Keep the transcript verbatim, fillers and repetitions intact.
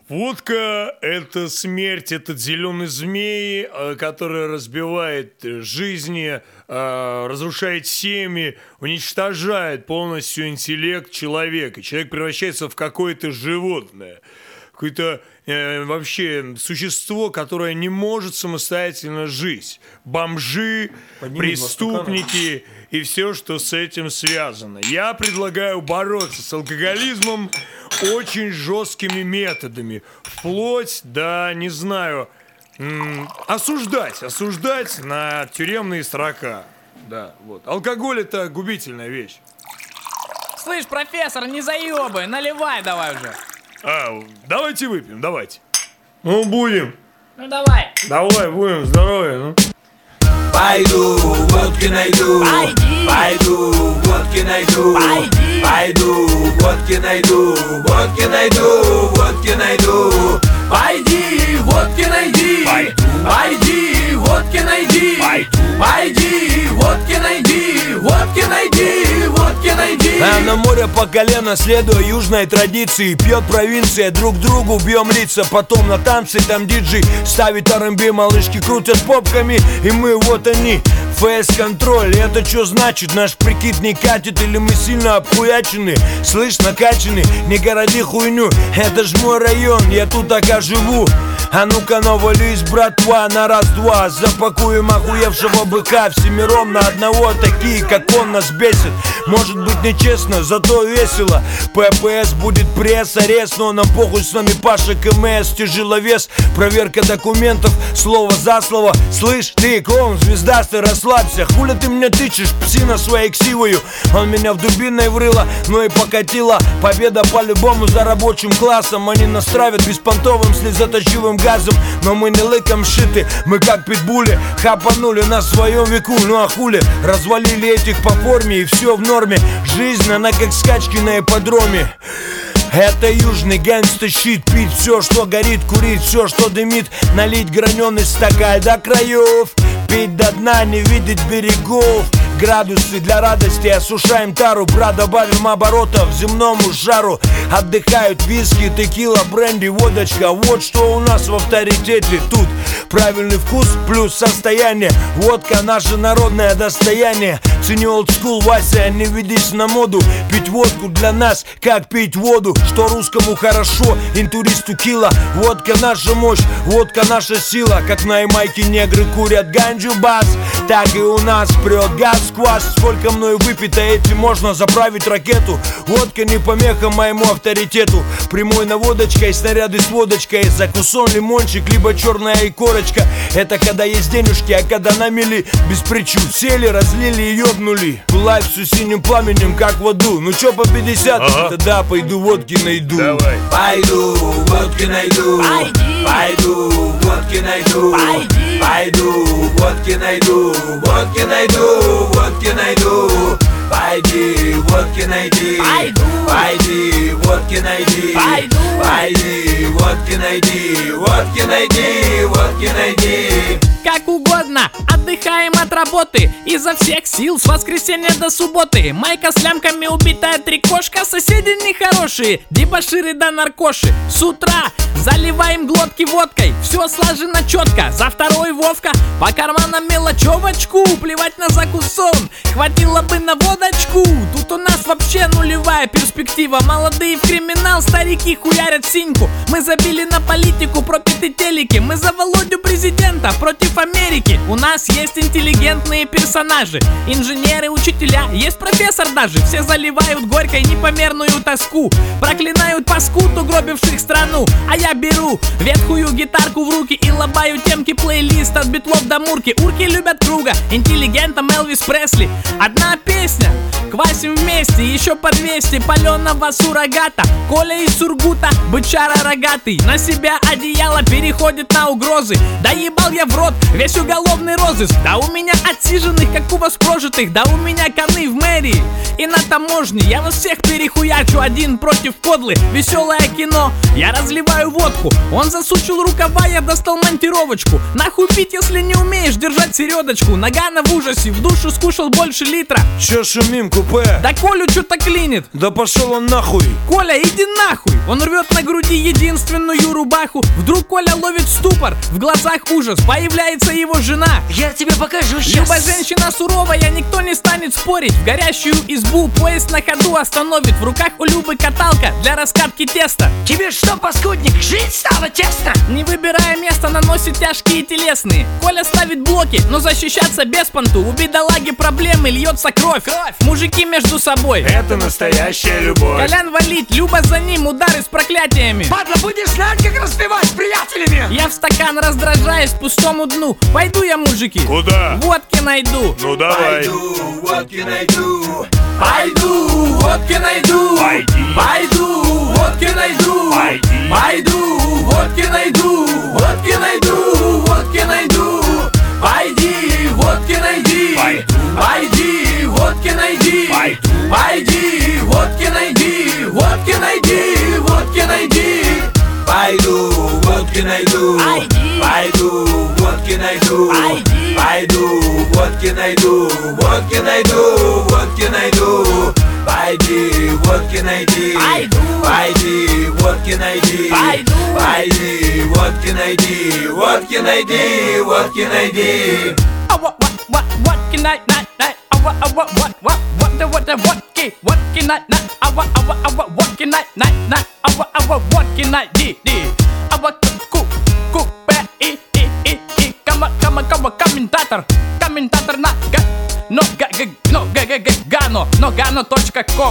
Водка – это смерть, это зеленый змей, который разбивает жизни, разрушает семьи, уничтожает полностью интеллект человека. Человек превращается в какое-то животное, какое-то э, вообще существо, которое не может самостоятельно жить. Бомжи, Подними преступники и все, что с этим связано. Я предлагаю бороться с алкоголизмом очень жесткими методами. Вплоть до, не знаю, м- осуждать, осуждать на тюремные срока. Да, вот. Алкоголь – это губительная вещь. Слышь, профессор, не заебай, наливай давай уже. А, давайте выпьем, давайте. Ну, будем. Ну, давай. Давай, будем, здоровья, ну. Пойду, водки найду. Пойди. Пойду, водки найду. Пойди. Пойду, водки найду. Водки найду, водки найду. Пойди, водки найди. Пойду. Пойди, водки найди. Пойду. Пойди, водки найди. Водки найди, водки найди. А на море по колено, следуя южной традиции. Пьет провинция, друг другу бьем лица. Потом на танцы, там диджей ставит ар энд би. Малышки крутят попками, и мы вот они. ФС-контроль, это что значит? Наш прикид не катит или мы сильно обхуячены? Слышь, накачаны, не городи хуйню. Это ж мой район, я тут так живу. А ну-ка навались, братва, на раз-два. Запакуем охуевшего быка всемиром на одного. Такие, как он, нас бесит. Может быть нечестно, зато весело. ППС будет пресс, арест. Но нам похуй, с нами Паша КМС. Тяжеловес, проверка документов, слово за слово. Слышь, ты клоун, звездастый, расслабься. Хули ты меня тычешь, псина своей ксивою. Он меня в дубиной врыло, ну и покатила. Победа по-любому за рабочим классом. Они нас травят беспонтовым слезоточивым газом. Но мы не лыком шиты, мы как питбули. Хапанули на своем веку, ну а хули. Развалили этих по форме и все в норме. Жизнь, она как скачки на ипподроме. Это южный гангста-щит. Пить все, что горит, курить все, что дымит. Налить граненый стакан до краев. Пить до дна, не видеть берегов. Градусы для радости, осушаем тару. Брат, добавим оборотов земному жару. Отдыхают виски, текила, бренди, водочка. Вот что у нас в авторитете тут. Правильный вкус плюс состояние. Водка наше народное достояние. Цени олдскул, Вася, не ведись на моду. Пить водку для нас, как пить воду. Что русскому хорошо, интуристу кило. Водка наша мощь, водка наша сила. Как на Ямайке негры курят ганджу бас, так и у нас прет газ сквозь. Сколько мною выпито, этим можно заправить ракету. Водка не помеха моему авторитету. Прямой наводочкой, снаряды с водочкой. Закусон, лимончик, либо черная икорочка. Это когда есть денежки, а когда на мели без причин сели, разлили и ёбнули. Пылай всю синим пламенем, как в аду. Ну чё по пятьдесят? Ага. Тогда пойду водки найду. Давай. Пойду, водки найду. Пойди. Пойду, водки найду. Пойди. Пойду, водки найду. Водки найду, водки найду. Пойди, водки найди. Пойду. Пойди, водки найди. Пойду. Пойди, водки найди. Водки найди, водки найди. Как угодно, отдыхаем от работы изо всех сил с воскресенья до субботы. Майка с лямками, убитая трикошка. Соседи нехорошие, дебоширы да наркоши. С утра заливаем глотки водкой. Все слажено четко, за второй Вовка. По карманам мелочевочку, плевать на закусон. Хватило бы на водочку. Тут у нас вообще нулевая перспектива. Молодые в криминал, старики хуярят синьку. Мы забили на политику, пропиты телеки. Мы за Володю президента, против Америки. У нас есть интеллигентные персонажи. Инженеры, учителя, есть профессор даже. Все заливают горькой непомерную тоску. Проклинают паскуд, угробивших страну. А я беру ветхую гитарку в руки и лобаю темки плейлист от битлов до мурки. Урки любят круга, интеллигентом Элвис Пресли. Одна песня, квасим вместе, еще по двести паленого суррогата. Коля из Сургута, бычара рогатый. На себя одеяло переходит на угрозы. Да ебал я в рот весь уголовный розыск. пропуск. Да у меня отсиженных, как у вас прожитых. Да у меня коны в мэрии и на таможне. Я вас всех перехуячу, один против кодлы. Веселое кино, я разливаю водку. Он засучил рукава, я достал монтировочку. Нахуй пить, если не умеешь держать середочку. Нагано в ужасе, в душу скушал больше литра. Чё шумим, купе? Да Колю что-то клинит. Да пошел он нахуй. Коля, иди нахуй. Он рвет на груди единственную рубаху. Вдруг Коля ловит ступор, в глазах ужас. Появляется его жена. Я тебе покажу сейчас. Люба женщина суровая, никто не станет спорить. В горящую избу поезд на ходу остановит. В руках у Любы каталка для раскатки теста. Тебе что, паскудник, жить стало тесно? Не выбирая место, наносит тяжкие телесные. Коля ставит блоки, но защищаться без понту. У бедолаги проблемы, льется кровь. Кровь. Мужики между собой. Это настоящая любовь. Колян валит, Люба за ним, удары с проклятиями. Падла, будешь знать, как распевать с приятелями. Я в стакан раздражаюсь пустому дну. Пойду я, мужики, Куда? водки найду. Ну давай. Пойду, водки найду. Пойду, водки найду. Пойди. Пойду, водки найду. Пойди. Пойду, водки найду. Водки найду, водки найду. Пойди, водки найди. Пойду. Пойди, водки найди. Пойду. Пойди, водки найди. Водки найди, водки найди. Пойду, водки найду. Пойди. Пойду, водки найду. Пойди. Пойду, водки найду. Водки найду, водки найду. Пойди, водки найди. Пойду. Пойди, водки найди. Пойду. Пойди, водки найди. Водки найди, водки найди. А what what what what can I not not? А what а what what what what the what the what can what can I not? А what а what а what what can I not not? А what а what what can I di di? А what ку ку пе и и и и кама кама кама комментатор комментатор на га но га га но га га га гано но гано точка ком.